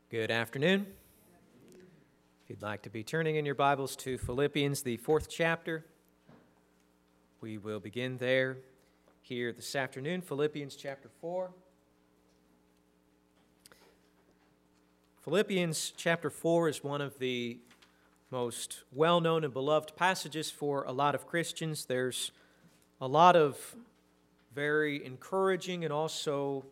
Good afternoon. If you'd like to be turning in your Bibles to Philippians, the 4th chapter, we will begin there here this afternoon. Philippians chapter 4. Philippians chapter 4 is one of the most well-known and beloved passages for a lot of Christians. There's a lot of very encouraging and also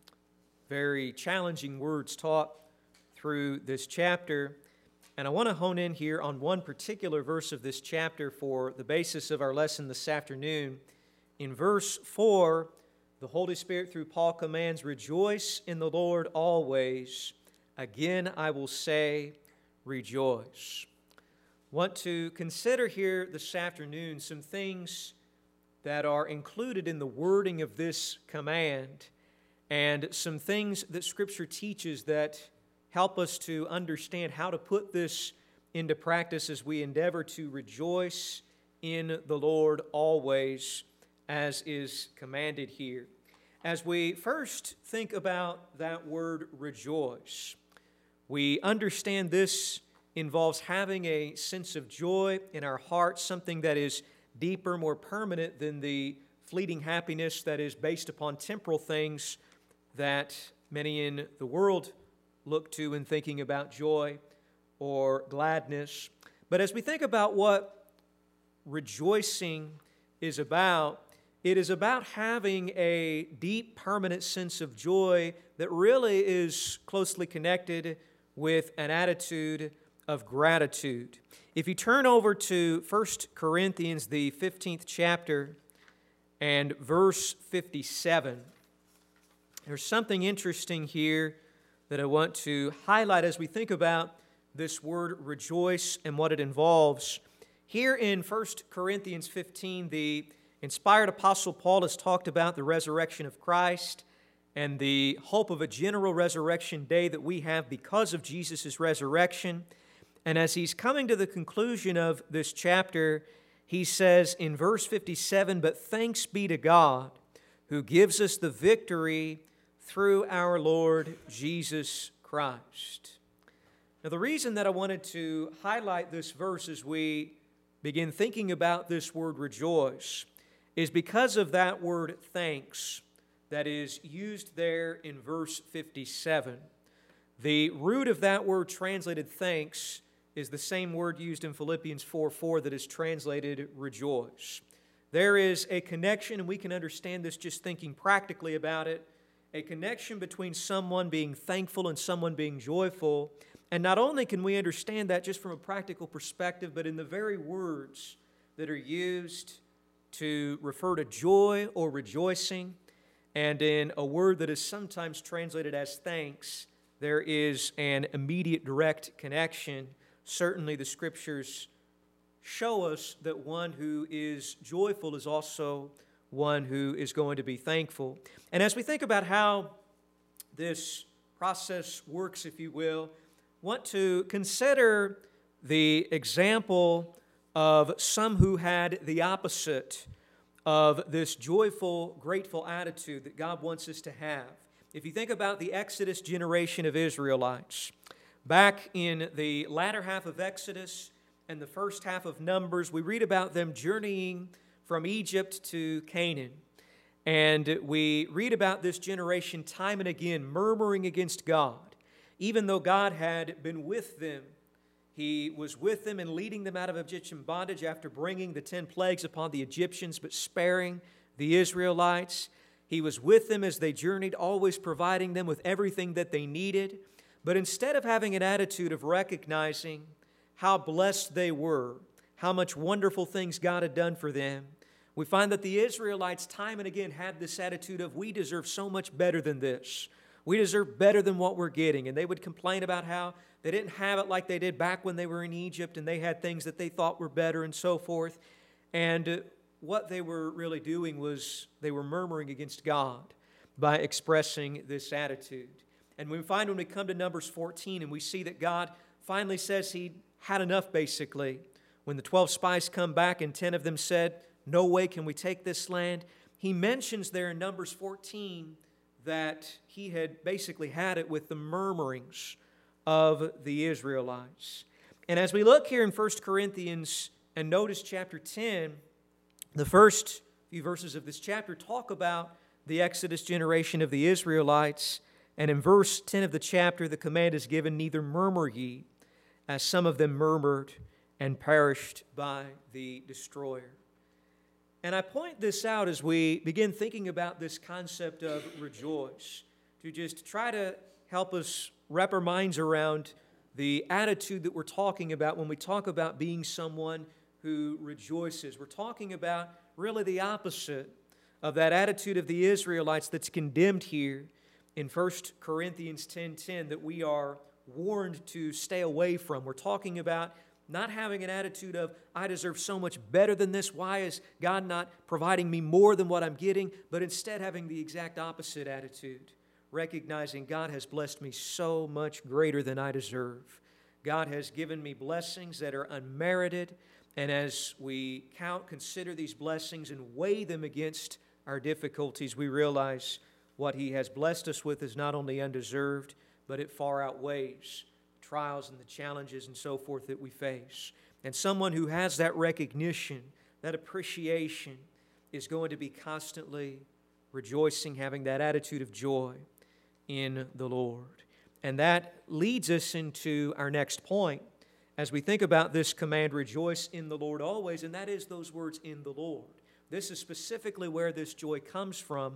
very challenging words taught through this chapter, and I want to hone in here on one particular verse of this chapter for the basis of our lesson this afternoon. In verse 4, the Holy Spirit through Paul commands, "Rejoice in the Lord always. Again I will say, rejoice." I want to consider here this afternoon some things that are included in the wording of this command and some things that Scripture teaches that help us to understand how to put this into practice as we endeavor to rejoice in the Lord always, as is commanded here. As we first think about that word rejoice, we understand this involves having a sense of joy in our hearts, something that is deeper, more permanent than the fleeting happiness that is based upon temporal things that many in the world look to in thinking about joy or gladness. But as we think about what rejoicing is about, it is about having a deep, permanent sense of joy that really is closely connected with an attitude of gratitude. If you turn over to 1 Corinthians, the 15th chapter, and verse 57, there's something interesting here that I want to highlight as we think about this word rejoice and what it involves. Here in 1 Corinthians 15, the inspired apostle Paul has talked about the resurrection of Christ and the hope of a general resurrection day that we have because of Jesus' resurrection. And as he's coming to the conclusion of this chapter, he says in verse 57, "But thanks be to God who gives us the victory through our Lord Jesus Christ." Now, the reason that I wanted to highlight this verse as we begin thinking about this word rejoice is because of that word thanks that is used there in verse 57. The root of that word translated thanks is the same word used in Philippians 4:4 that is translated rejoice. There is a connection, and we can understand this just thinking practically about it, a connection between someone being thankful and someone being joyful. And not only can we understand that just from a practical perspective, but in the very words that are used to refer to joy or rejoicing, and in a word that is sometimes translated as thanks, there is an immediate direct connection. Certainly the Scriptures show us that one who is joyful is also one who is going to be thankful. And as we think about how this process works, if you will, want to consider the example of some who had the opposite of this joyful, grateful attitude that God wants us to have. If you think about the Exodus generation of Israelites, back in the latter half of Exodus and the first half of Numbers, we read about them journeying from Egypt to Canaan. And we read about this generation time and again murmuring against God. Even though God had been with them, He was with them and leading them out of Egyptian bondage after bringing the 10 plagues upon the Egyptians, but sparing the Israelites. He was with them as they journeyed, always providing them with everything that they needed. But instead of having an attitude of recognizing how blessed they were, how much wonderful things God had done for them, we find that the Israelites time and again had this attitude of, we deserve so much better than this. We deserve better than what we're getting. And they would complain about how they didn't have it like they did back when they were in Egypt and they had things that they thought were better and so forth. And what they were really doing was they were murmuring against God by expressing this attitude. And we find when we come to Numbers 14 and we see that God finally says He had enough basically. When the 12 spies come back and 10 of them said, "No way can we take this land," He mentions there in Numbers 14 that He had basically had it with the murmurings of the Israelites. And as we look here in 1 Corinthians and notice chapter 10, the first few verses of this chapter talk about the Exodus generation of the Israelites. And in verse 10 of the chapter, the command is given, "Neither murmur ye, as some of them murmured and perished by the destroyer." And I point this out as we begin thinking about this concept of rejoice, to just try to help us wrap our minds around the attitude that we're talking about when we talk about being someone who rejoices. We're talking about really the opposite of that attitude of the Israelites that's condemned here in 1 Corinthians 10:10 that we are warned to stay away from. We're talking about not having an attitude of, I deserve so much better than this. Why is God not providing me more than what I'm getting? But instead having the exact opposite attitude, recognizing God has blessed me so much greater than I deserve. God has given me blessings that are unmerited. And as we consider these blessings and weigh them against our difficulties, we realize what He has blessed us with is not only undeserved, but it far outweighs trials and the challenges and so forth that we face. And someone who has that recognition, that appreciation, is going to be constantly rejoicing, having that attitude of joy in the Lord. And that leads us into our next point as we think about this command, rejoice in the Lord always, and that is those words, in the Lord. This is specifically where this joy comes from.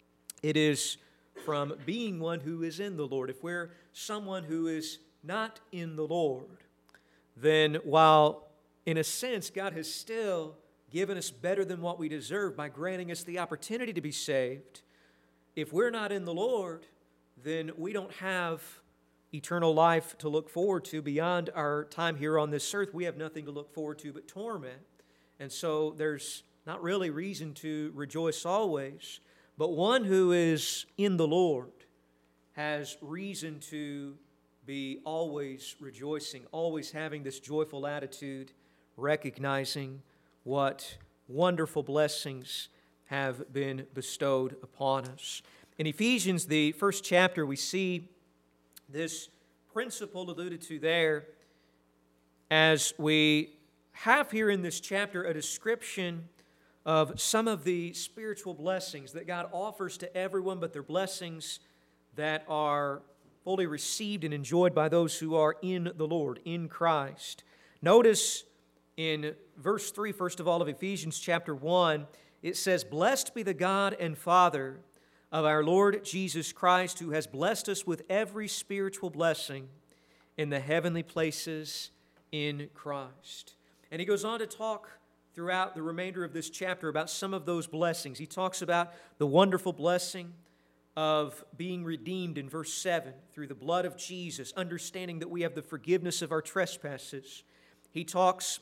It is from being one who is in the Lord. If we're someone who is not in the Lord, then while in a sense God has still given us better than what we deserve by granting us the opportunity to be saved, if we're not in the Lord, then we don't have eternal life to look forward to beyond our time here on this earth. We have nothing to look forward to but torment. And so there's not really reason to rejoice always. But one who is in the Lord has reason to be always rejoicing, always having this joyful attitude, recognizing what wonderful blessings have been bestowed upon us. In Ephesians, the first chapter, we see this principle alluded to there as we have here in this chapter a description of some of the spiritual blessings that God offers to everyone, but they're blessings that are fully received and enjoyed by those who are in the Lord, in Christ. Notice in verse 3, first of all, of Ephesians chapter 1, it says, "Blessed be the God and Father of our Lord Jesus Christ, who has blessed us with every spiritual blessing in the heavenly places in Christ." And he goes on to talk throughout the remainder of this chapter about some of those blessings. He talks about the wonderful blessing of being redeemed in verse 7 through the blood of Jesus, understanding that we have the forgiveness of our trespasses. He talks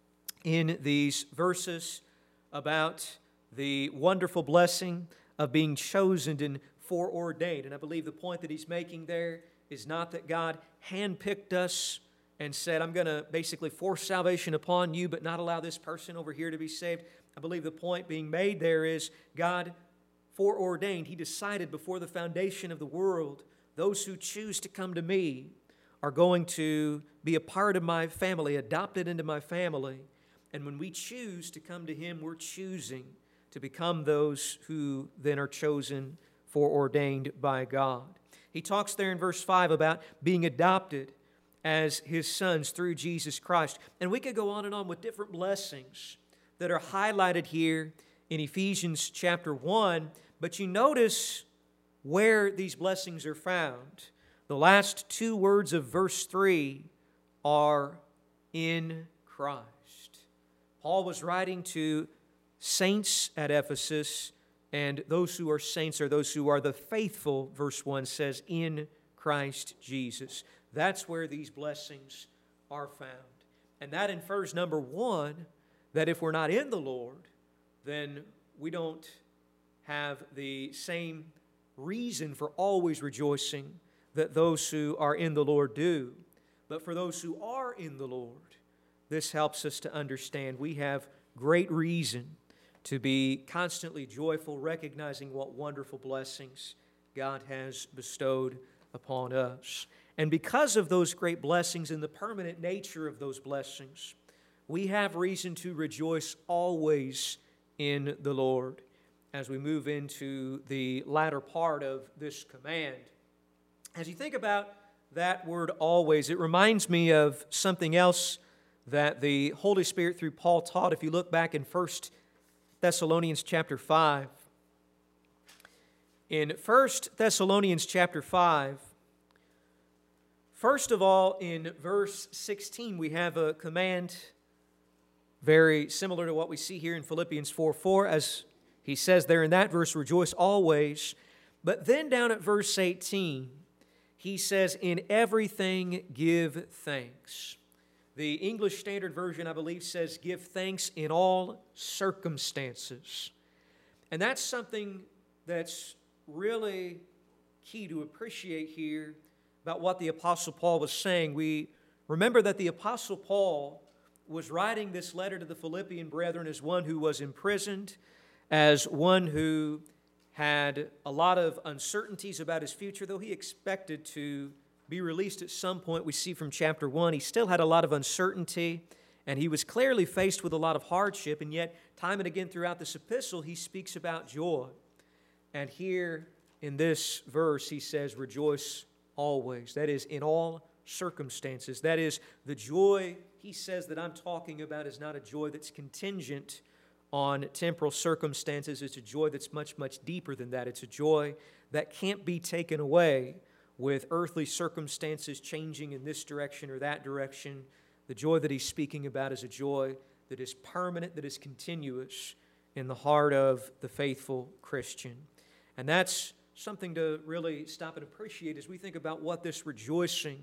in these verses about the wonderful blessing of being chosen and foreordained. And I believe the point that he's making there is not that God handpicked us and said, I'm going to basically force salvation upon you, but not allow this person over here to be saved. I believe the point being made there is God foreordained. He decided before the foundation of the world, those who choose to come to me are going to be a part of my family, adopted into my family. And when we choose to come to Him, we're choosing to become those who then are chosen, foreordained by God. He talks there in verse 5 about being adopted as His sons through Jesus Christ. And we could go on and on with different blessings that are highlighted here in Ephesians chapter 1. But you notice where these blessings are found. The last two words of verse 3 are in Christ. Paul was writing to saints at Ephesus, and those who are saints are those who are the faithful, verse 1 says, in Christ Jesus. That's where these blessings are found. And that infers, number one, that if we're not in the Lord, then we don't have the same reason for always rejoicing that those who are in the Lord do. But for those who are in the Lord, this helps us to understand we have great reason to be constantly joyful, recognizing what wonderful blessings God has bestowed upon us. And because of those great blessings and the permanent nature of those blessings, we have reason to rejoice always in the Lord as we move into the latter part of this command. As you think about that word always, it reminds me of something else that the Holy Spirit through Paul taught. If you look back in 1 Thessalonians chapter 5. In 1 Thessalonians chapter 5, first of all, in verse 16, we have a command very similar to what we see here in Philippians 4:4, as he says there in that verse, rejoice always. But then down at verse 18, he says, in everything give thanks. The English Standard Version, I believe, says, give thanks in all circumstances. And that's something that's really key to appreciate here about what the Apostle Paul was saying. We remember that the Apostle Paul was writing this letter to the Philippian brethren as one who was imprisoned, as one who had a lot of uncertainties about his future. Though he expected to be released at some point, we see from chapter 1, he still had a lot of uncertainty, and he was clearly faced with a lot of hardship, and yet time and again throughout this epistle, he speaks about joy. And here in this verse, he says, rejoice always. That is, in all circumstances. That is, the joy, he says, that I'm talking about is not a joy that's contingent on temporal circumstances. It's a joy that's much, much deeper than that. It's a joy that can't be taken away with earthly circumstances changing in this direction or that direction. The joy that he's speaking about is a joy that is permanent, that is continuous in the heart of the faithful Christian. And that's something to really stop and appreciate as we think about what this rejoicing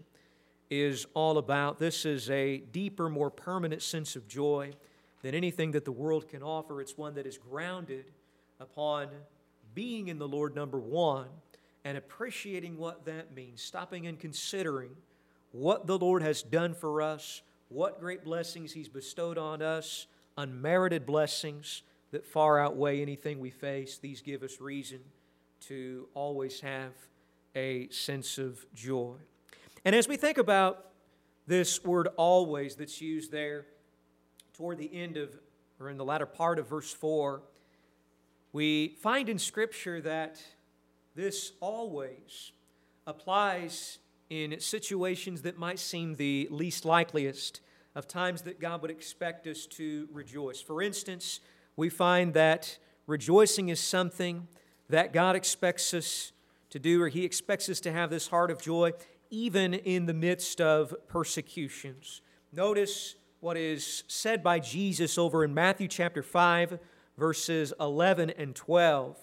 is all about. This is a deeper, more permanent sense of joy than anything that the world can offer. It's one that is grounded upon being in the Lord, number one, and appreciating what that means, stopping and considering what the Lord has done for us, what great blessings He's bestowed on us, unmerited blessings that far outweigh anything we face. These give us reason to always have a sense of joy. And as we think about this word always that's used there toward the end of, or in the latter part of verse 4, we find in Scripture that this always applies in situations that might seem the least likeliest of times that God would expect us to rejoice. For instance, we find that rejoicing is something that God expects us to do, or He expects us to have this heart of joy even in the midst of persecutions. Notice what is said by Jesus over in Matthew chapter 5, verses 11 and 12.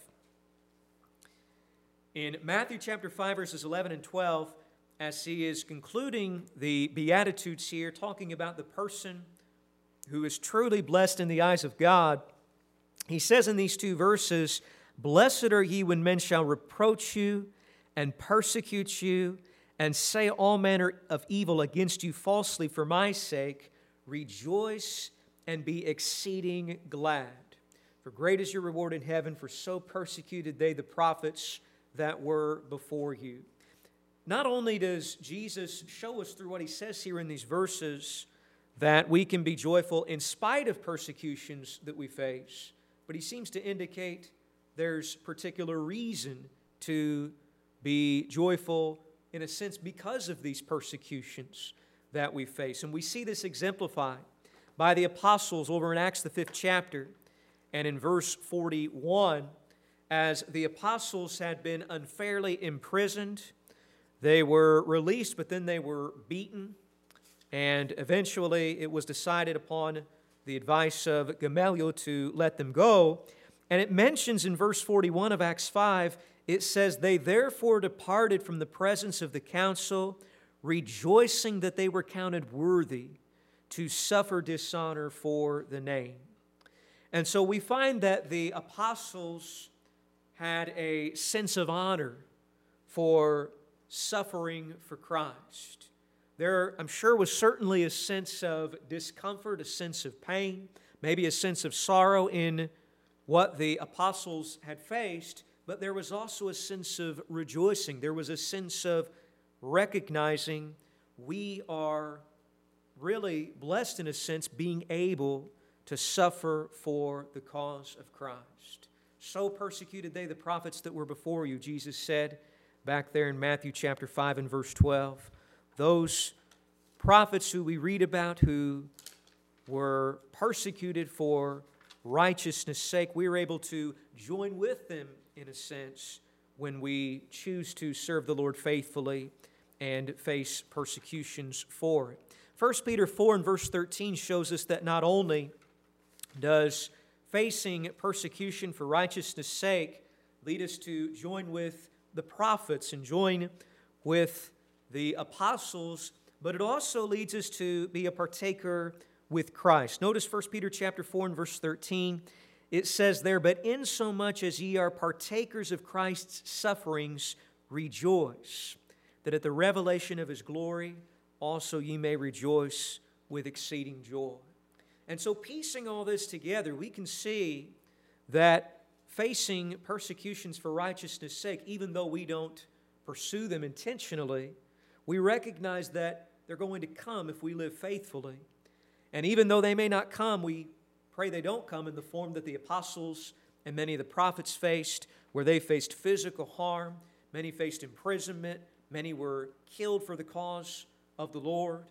In Matthew chapter 5, verses 11 and 12, as He is concluding the Beatitudes here, talking about the person who is truly blessed in the eyes of God, He says in these two verses, blessed are ye when men shall reproach you and persecute you and say all manner of evil against you falsely for my sake. Rejoice and be exceeding glad. For great is your reward in heaven, for so persecuted they the prophets that were before you. Not only does Jesus show us through what He says here in these verses that we can be joyful in spite of persecutions that we face, but He seems to indicate there's particular reason to be joyful in a sense because of these persecutions that we face. And we see this exemplified by the apostles over in Acts the 5th chapter and in verse 41. As the apostles had been unfairly imprisoned, they were released, but then they were beaten. And eventually it was decided upon the advice of Gamaliel to let them go. And it mentions in verse 41 of Acts 5, it says, they therefore departed from the presence of the council, rejoicing that they were counted worthy to suffer dishonor for the name. And so we find that the apostles had a sense of honor for suffering for Christ. There, I'm sure, was certainly a sense of discomfort, a sense of pain, maybe a sense of sorrow in what the apostles had faced, but there was also a sense of rejoicing. There was a sense of recognizing we are really blessed in a sense being able to suffer for the cause of Christ. So persecuted they the prophets that were before you, Jesus said back there in Matthew chapter 5 and verse 12. Those prophets who we read about who were persecuted for righteousness' sake, we are able to join with them in a sense when we choose to serve the Lord faithfully and face persecutions for it. 1 Peter 4 and verse 13 shows us that not only does facing persecution for righteousness' sake lead us to join with the prophets and join with the apostles, but it also leads us to be a partaker with Christ. Notice 1 Peter chapter 4 and verse 13. It says there, "But insomuch as ye are partakers of Christ's sufferings, rejoice, that at the revelation of His glory also ye may rejoice with exceeding joy." And so piecing all this together, we can see that facing persecutions for righteousness' sake, even though we don't pursue them intentionally, we recognize that they're going to come if we live faithfully. And even though they may not come, we pray they don't come in the form that the apostles and many of the prophets faced, where they faced physical harm, many faced imprisonment, many were killed for the cause of the Lord.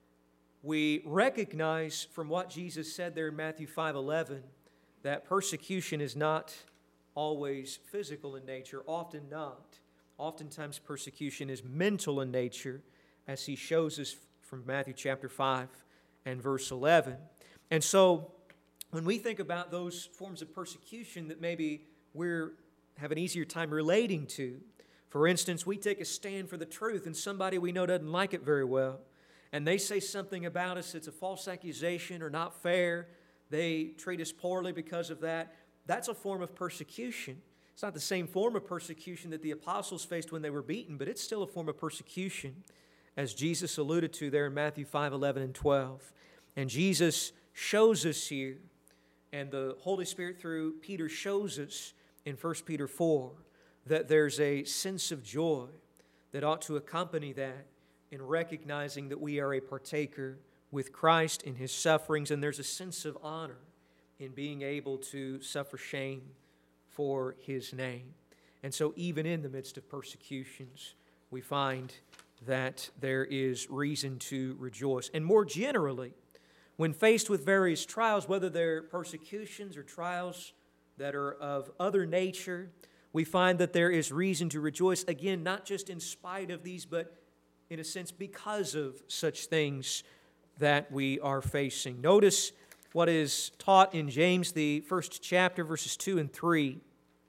We recognize from what Jesus said there in Matthew 5:11 that persecution is not always physical in nature, often not. Oftentimes persecution is mental in nature, as He shows us from Matthew chapter 5 and verse 11. And so when we think about those forms of persecution that maybe we have an easier time relating to, for instance, we take a stand for the truth and somebody we know doesn't like it very well, and they say something about us that's a false accusation or not fair, they treat us poorly because of that, that's a form of persecution. It's not the same form of persecution that the apostles faced when they were beaten, but it's still a form of persecution, as Jesus alluded to there in Matthew 5:11 and 12. And Jesus shows us here, and the Holy Spirit through Peter shows us in 1 Peter 4, that there's a sense of joy that ought to accompany that in recognizing that we are a partaker with Christ in His sufferings, and there's a sense of honor in being able to suffer shame for His name. And so even in the midst of persecutions, we find that there is reason to rejoice. And more generally, when faced with various trials, whether they're persecutions or trials that are of other nature, we find that there is reason to rejoice, again, not just in spite of these, but in a sense because of such things that we are facing. Notice what is taught in James, the first chapter, verses 2 and 3.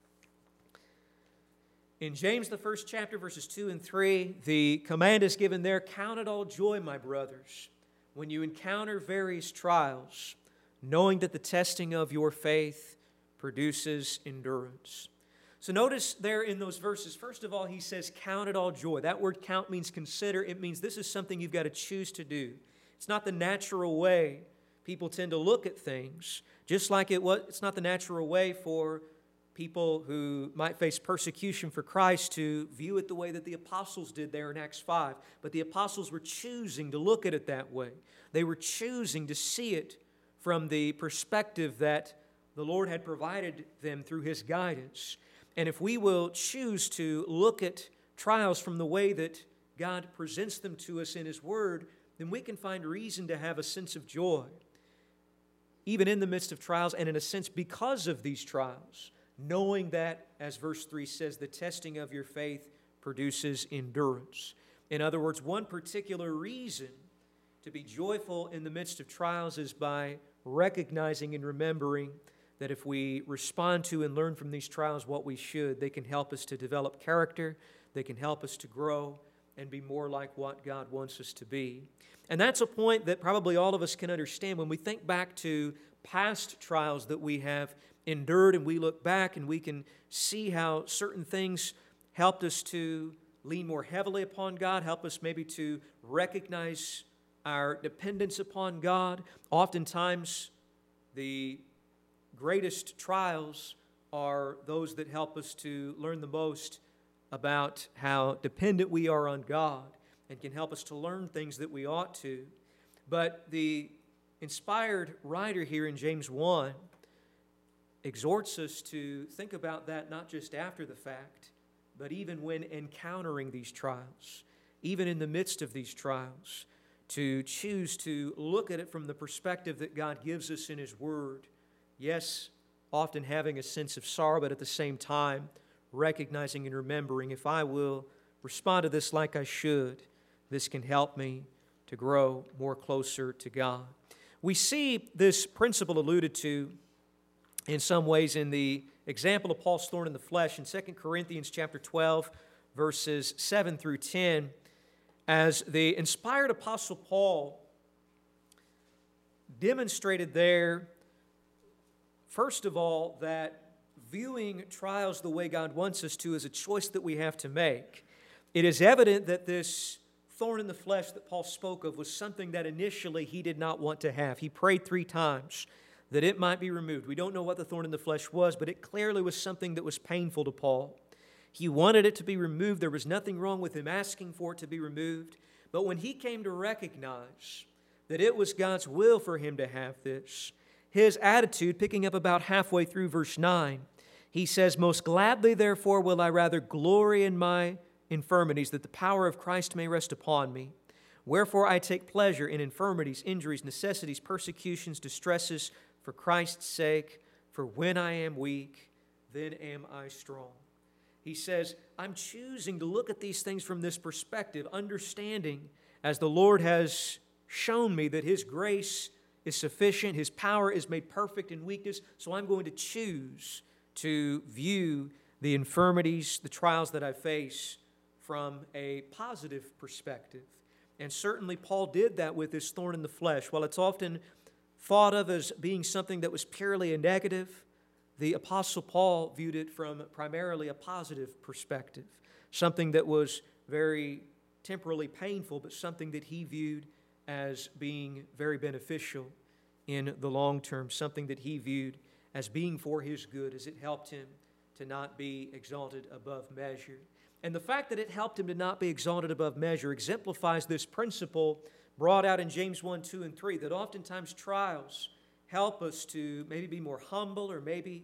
In James, the first chapter, verses 2 and 3, the command is given there, "Count it all joy, my brothers, when you encounter various trials, knowing that the testing of your faith produces endurance." So notice there in those verses, first of all, he says, count it all joy. That word count means consider. It means this is something you've got to choose to do. It's not the natural way people tend to look at things, just like it's not the natural way for people who might face persecution for Christ to view it the way that the apostles did there in Acts 5. But the apostles were choosing to look at it that way. They were choosing to see it from the perspective that the Lord had provided them through His guidance. And if we will choose to look at trials from the way that God presents them to us in His Word, then we can find reason to have a sense of joy, even in the midst of trials, and in a sense because of these trials, knowing that, as verse 3 says, the testing of your faith produces endurance. In other words, one particular reason to be joyful in the midst of trials is by recognizing and remembering that if we respond to and learn from these trials what we should, they can help us to develop character, they can help us to grow and be more like what God wants us to be. And that's a point that probably all of us can understand when we think back to past trials that we have endured, and we look back and we can see how certain things helped us to lean more heavily upon God, help us maybe to recognize our dependence upon God. Oftentimes, the greatest trials are those that help us to learn the most about how dependent we are on God and can help us to learn things that we ought to. But the inspired writer here in James 1 exhorts us to think about that not just after the fact, but even when encountering these trials, even in the midst of these trials, to choose to look at it from the perspective that God gives us in His Word. Yes, often having a sense of sorrow, but at the same time, recognizing and remembering, if I will respond to this like I should, this can help me to grow more closer to God. We see this principle alluded to in some ways in the example of Paul's thorn in the flesh in 2 Corinthians chapter 12, verses 7 through 10, as the inspired apostle Paul demonstrated there, first of all, that viewing trials the way God wants us to is a choice that we have to make. It is evident that this thorn in the flesh that Paul spoke of was something that initially he did not want to have. He prayed 3 times that it might be removed. We don't know what the thorn in the flesh was, but it clearly was something that was painful to Paul. He wanted it to be removed. There was nothing wrong with him asking for it to be removed. But when he came to recognize that it was God's will for him to have this, his attitude, picking up about halfway through verse 9, he says, "Most gladly, therefore, will I rather glory in my infirmities, that the power of Christ may rest upon me. Wherefore I take pleasure in infirmities, injuries, necessities, persecutions, distresses, for Christ's sake, for when I am weak, then am I strong." He says, I'm choosing to look at these things from this perspective, understanding, as the Lord has shown me, that His grace is sufficient, His power is made perfect in weakness, so I'm going to choose to view the infirmities, the trials that I face from a positive perspective. And certainly Paul did that with his thorn in the flesh. While it's often thought of as being something that was purely a negative, the Apostle Paul viewed it from primarily a positive perspective, something that was very temporally painful, but something that he viewed as being very beneficial in the long term, something that he viewed as being for his good, as it helped him to not be exalted above measure. And the fact that it helped him to not be exalted above measure exemplifies this principle brought out in James 1, 2, and 3, that oftentimes trials help us to maybe be more humble or maybe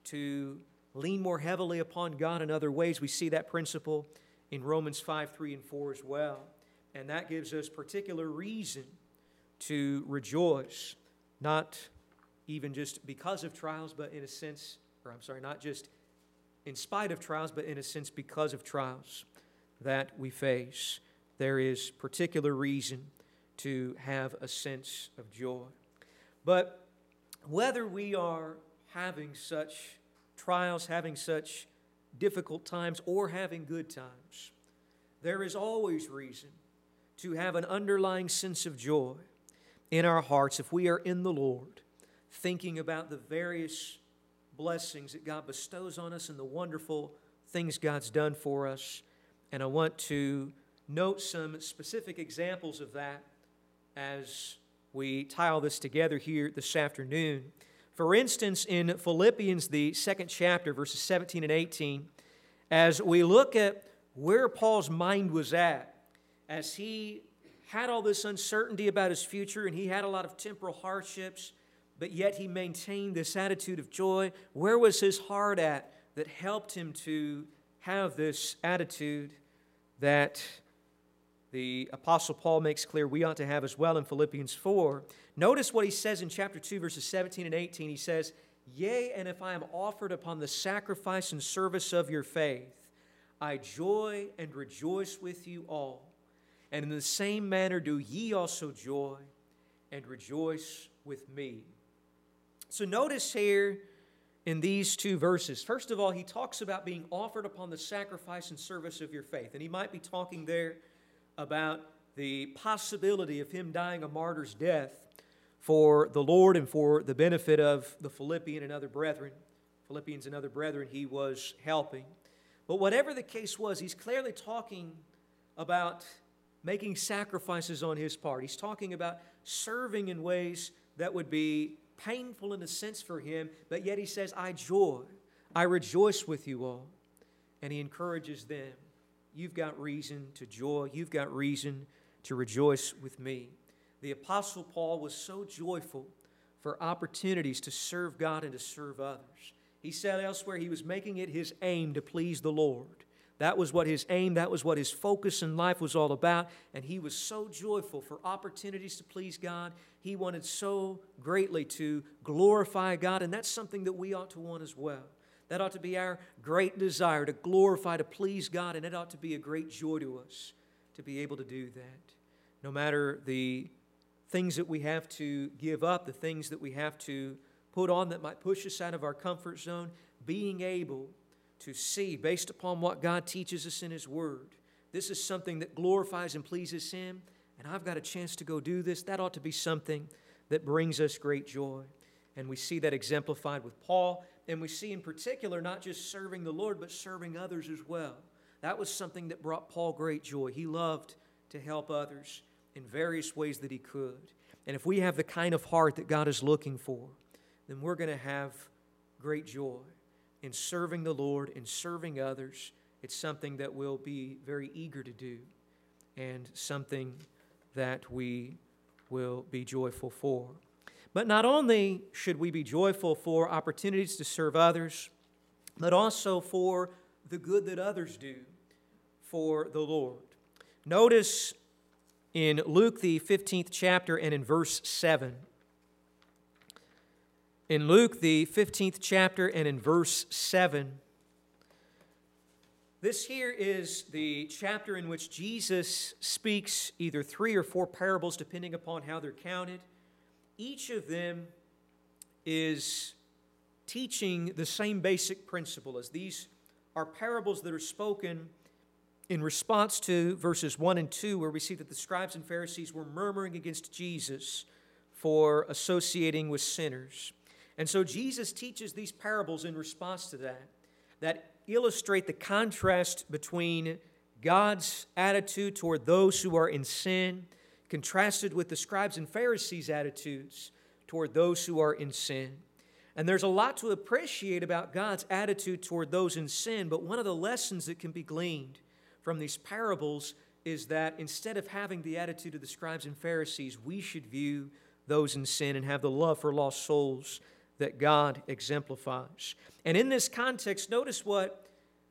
to lean more heavily upon God in other ways. We see that principle in Romans 5, 3, and 4 as well. And that gives us particular reason to rejoice, not even just because of trials, but in a sense, not just in spite of trials, but in a sense because of trials that we face. There is particular reason to have a sense of joy. But whether we are having such trials, having such difficult times, or having good times, there is always reason to have an underlying sense of joy in our hearts if we are in the Lord, thinking about the various blessings that God bestows on us and the wonderful things God's done for us. And I want to note some specific examples of that as we tie all this together here this afternoon. For instance, in Philippians, the 2nd chapter, verses 17 and 18, as we look at where Paul's mind was at, as he had all this uncertainty about his future and he had a lot of temporal hardships, but yet he maintained this attitude of joy. Where was his heart at that helped him to have this attitude that the Apostle Paul makes clear we ought to have as well in Philippians 4? Notice what he says in chapter 2, verses 17 and 18. He says, "Yea, and if I am offered upon the sacrifice and service of your faith, I joy and rejoice with you all. And in the same manner do ye also joy and rejoice with me." So notice here in these 2 verses, first of all, he talks about being offered upon the sacrifice and service of your faith. And he might be talking there about the possibility of him dying a martyr's death for the Lord and for the benefit of the Philippians and other brethren he was helping. But whatever the case was, he's clearly talking about making sacrifices on his part. He's talking about serving in ways that would be painful in a sense for him, but yet he says, I rejoice with you all. and he encourages them. You've got reason to joy. You've got reason to rejoice with me. The Apostle Paul was so joyful for opportunities to serve God and to serve others. He said elsewhere he was making it his aim to please the Lord. That was what his aim, that was what his focus in life was all about. And he was so joyful for opportunities to please God. He wanted so greatly to glorify God, and that's something that we ought to want as well. That ought to be our great desire, to glorify, to please God, and it ought to be a great joy to us to be able to do that. No matter the things that we have to give up, the things that we have to put on that might push us out of our comfort zone, being able to see, based upon what God teaches us in His Word, this is something that glorifies and pleases Him, and I've got a chance to go do this. That ought to be something that brings us great joy. And we see that exemplified with Paul, and we see in particular not just serving the Lord, but serving others as well. That was something that brought Paul great joy. He loved to help others in various ways that he could. And if we have the kind of heart that God is looking for, then we're going to have great joy in serving the Lord, in serving others. It's something that we'll be very eager to do and something that we will be joyful for. But not only should we be joyful for opportunities to serve others, but also for the good that others do for the Lord. Notice in Luke, the 15th chapter, and in verse 7. In Luke, the 15th chapter, and in verse 7, this here is the chapter in which Jesus speaks either 3 or 4 parables, depending upon how they're counted. Each of them is teaching the same basic principle, as these are parables that are spoken in response to verses 1 and 2, where we see that the scribes and Pharisees were murmuring against Jesus for associating with sinners. And so Jesus teaches these parables in response to that illustrate the contrast between God's attitude toward those who are in sin, contrasted with the scribes and Pharisees' attitudes toward those who are in sin. And there's a lot to appreciate about God's attitude toward those in sin, but one of the lessons that can be gleaned from these parables is that instead of having the attitude of the scribes and Pharisees, we should view those in sin and have the love for lost souls that God exemplifies. And in this context, notice what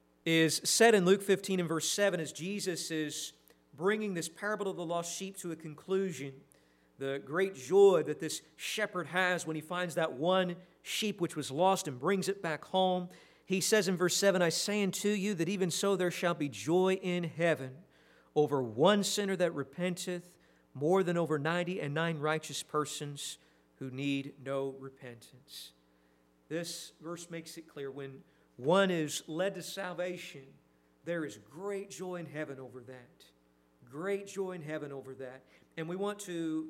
is said in Luke 15 and verse 7 as Jesus is bringing this parable of the lost sheep to a conclusion. The great joy that this shepherd has when he finds that one sheep which was lost and brings it back home. He says in verse 7, I say unto you that even so there shall be joy in heaven over one sinner that repenteth, more than over 99 righteous persons who need no repentance. This verse makes it clear when one is led to salvation, there is great joy in heaven over that. Great joy in heaven over that. And we want to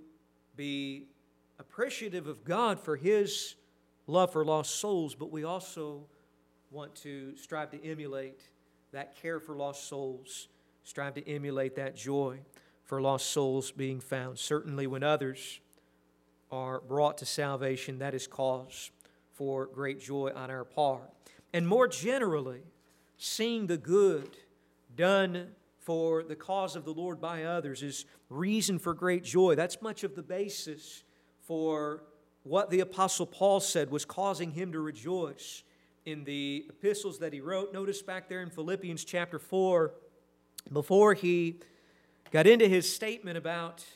be appreciative of God for His love for lost souls, but we also want to strive to emulate that care for lost souls, strive to emulate that joy for lost souls being found. Certainly when others are brought to salvation, that is cause for great joy on our part. And more generally, seeing the good done for the cause of the Lord by others is reason for great joy. That's much of the basis for what the Apostle Paul said was causing him to rejoice in the epistles that he wrote. Notice back there in Philippians chapter 4, before he got into his statement about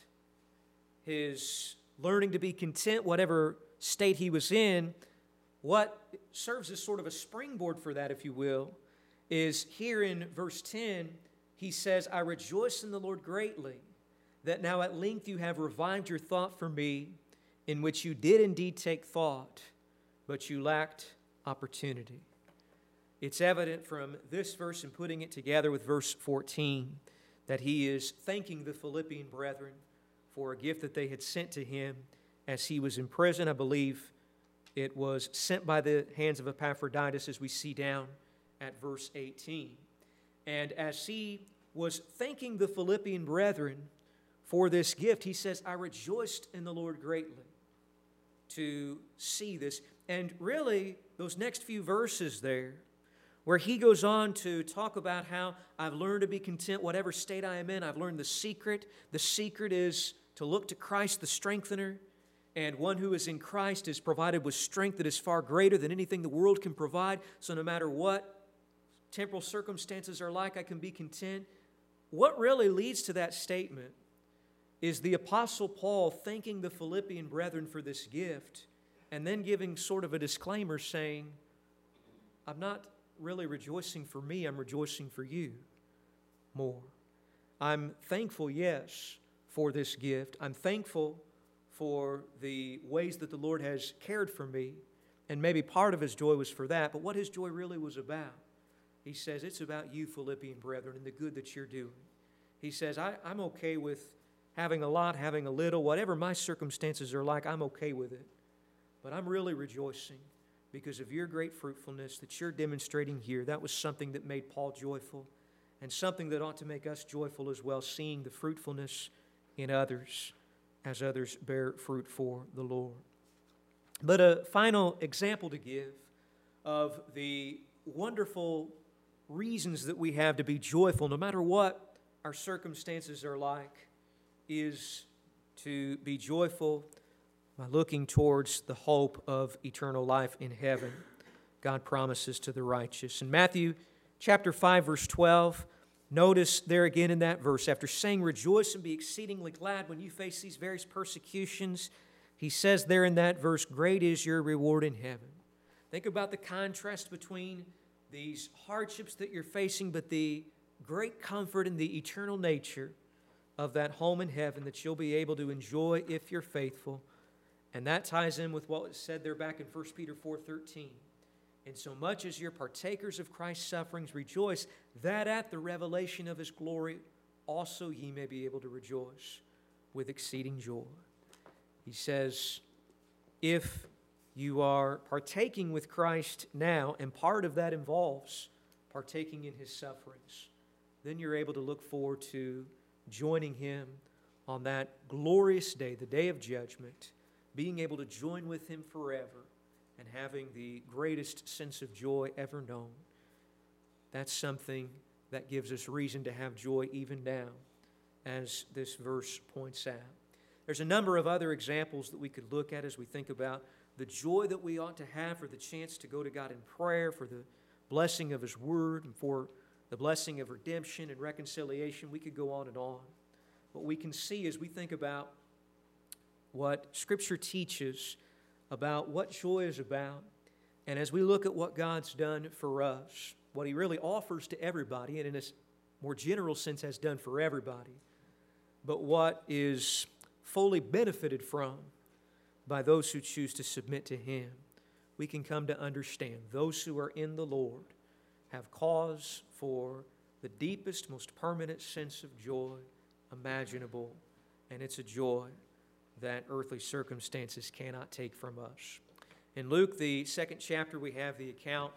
his learning to be content, whatever state he was in, what serves as sort of a springboard for that, if you will, is here in verse 10, he says, I rejoice in the Lord greatly, that now at length you have revived your thought for me, in which you did indeed take thought, but you lacked opportunity. It's evident from this verse and putting it together with verse 14 that he is thanking the Philippian brethren for a gift that they had sent to him as he was in prison. I believe it was sent by the hands of Epaphroditus, as we see down at verse 18. And as he was thanking the Philippian brethren for this gift, he says, I rejoiced in the Lord greatly to see this. And really, those next few verses there, where he goes on to talk about how I've learned to be content whatever state I am in. I've learned the secret. The secret is to look to Christ, the strengthener, and one who is in Christ is provided with strength that is far greater than anything the world can provide. So no matter what temporal circumstances are like, I can be content. What really leads to that statement is the Apostle Paul thanking the Philippian brethren for this gift and then giving sort of a disclaimer saying, I'm not really rejoicing for me, I'm rejoicing for you more. I'm thankful, yes, for this gift. I'm thankful for the ways that the Lord has cared for me, and maybe part of His joy was for that, but what His joy really was about, He says, it's about you, Philippian brethren, and the good that you're doing. He says, I'm okay with having a lot, having a little, whatever my circumstances are like, I'm okay with it. But I'm really rejoicing because of your great fruitfulness that you're demonstrating here. That was something that made Paul joyful and something that ought to make us joyful as well, seeing the fruitfulness in others as others bear fruit for the Lord. But a final example to give of the wonderful reasons that we have to be joyful, no matter what our circumstances are like, is to be joyful by looking towards the hope of eternal life in heaven God promises to the righteous. In Matthew chapter 5, verse 12, notice there again in that verse, after saying, rejoice and be exceedingly glad when you face these various persecutions, He says there in that verse, great is your reward in heaven. Think about the contrast between these hardships that you're facing, but the great comfort in the eternal nature of that home in heaven that you'll be able to enjoy if you're faithful. And that ties in with what was said there back in 1 Peter 4:13. And so much as you're partakers of Christ's sufferings, rejoice that at the revelation of His glory also ye may be able to rejoice with exceeding joy. He says, if you are partaking with Christ now, and part of that involves partaking in His sufferings, then you're able to look forward to joining Him on that glorious day, the day of judgment, being able to join with Him forever and having the greatest sense of joy ever known. That's something that gives us reason to have joy even now, as this verse points out. There's a number of other examples that we could look at as we think about the joy that we ought to have for the chance to go to God in prayer, for the blessing of His Word, and for the blessing of redemption and reconciliation. We could go on and on. What we can see as we think about what Scripture teaches about what joy is about, and as we look at what God's done for us, what He really offers to everybody, and in a more general sense has done for everybody, but what is fully benefited from by those who choose to submit to Him, we can come to understand those who are in the Lord have cause for the deepest, most permanent sense of joy imaginable, and it's a joy that earthly circumstances cannot take from us. In Luke, the 2nd chapter, we have the account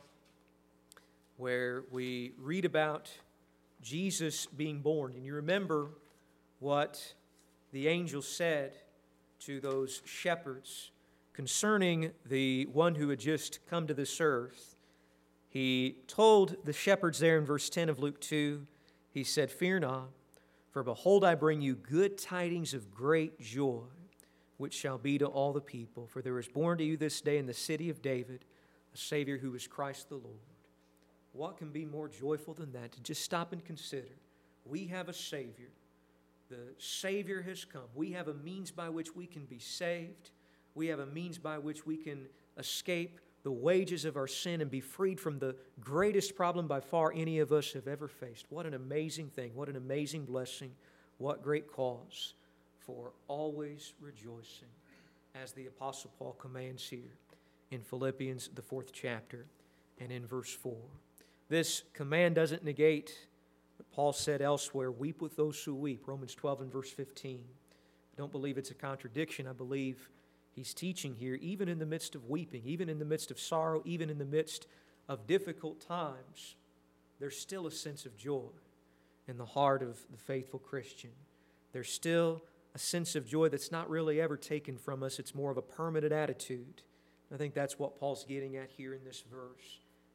where we read about Jesus being born. And you remember what the angel said to those shepherds concerning the one who had just come to this earth. He told the shepherds there in verse 10 of Luke 2, He said, fear not, for behold, I bring you good tidings of great joy, which shall be to all the people. For there is born to you this day in the city of David a Savior who is Christ the Lord. What can be more joyful than that? To just stop and consider. We have a Savior. The Savior has come. We have a means by which we can be saved. We have a means by which we can escape the wages of our sin and be freed from the greatest problem by far any of us have ever faced. What an amazing thing. What an amazing blessing. What great cause for always rejoicing, as the Apostle Paul commands here in Philippians, the 4th chapter, and in verse 4. This command doesn't negate what Paul said elsewhere, weep with those who weep, Romans 12 and verse 15. I don't believe it's a contradiction. I believe he's teaching here, even in the midst of weeping, even in the midst of sorrow, even in the midst of difficult times, there's still a sense of joy in the heart of the faithful Christian. There's still a sense of joy that's not really ever taken from us. It's more of a permanent attitude. I think that's what Paul's getting at here in this verse.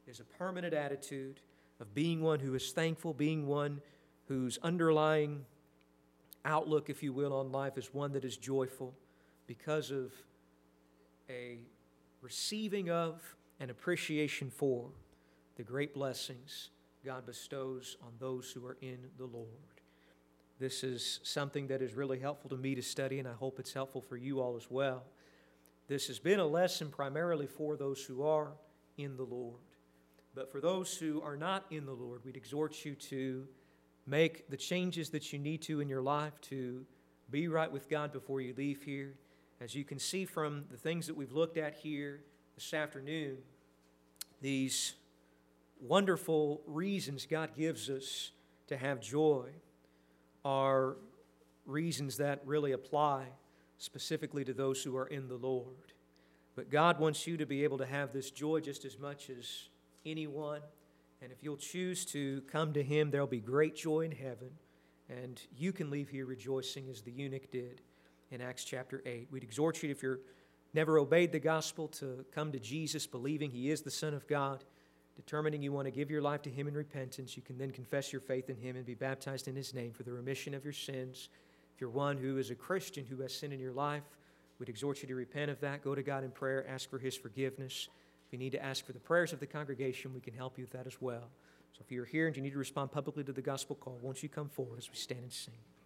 is a permanent attitude of being one who is thankful, being one whose underlying outlook, if you will, on life is one that is joyful because of a receiving of and appreciation for the great blessings God bestows on those who are in the Lord. This is something that is really helpful to me to study, and I hope it's helpful for you all as well. This has been a lesson primarily for those who are in the Lord. But for those who are not in the Lord, we'd exhort you to make the changes that you need to in your life to be right with God before you leave here. As you can see from the things that we've looked at here this afternoon, these wonderful reasons God gives us to have joy are reasons that really apply specifically to those who are in the Lord. But God wants you to be able to have this joy just as much as anyone. And if you'll choose to come to Him, there'll be great joy in heaven. And you can leave here rejoicing as the eunuch did in Acts chapter 8. We'd exhort you, if you've never obeyed the gospel, to come to Jesus believing He is the Son of God, determining you want to give your life to Him in repentance. You can then confess your faith in Him and be baptized in His name for the remission of your sins. If you're one who is a Christian who has sin in your life, we'd exhort you to repent of that. Go to God in prayer, ask for His forgiveness. If you need to ask for the prayers of the congregation, we can help you with that as well. So if you're here and you need to respond publicly to the gospel call, won't you come forward as we stand and sing?